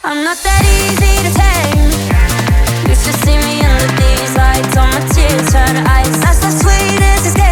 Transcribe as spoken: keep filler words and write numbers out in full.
I'm not that easy to tame. Used to see me under these lights, all my tears turn to ice. That's the sweetest escape.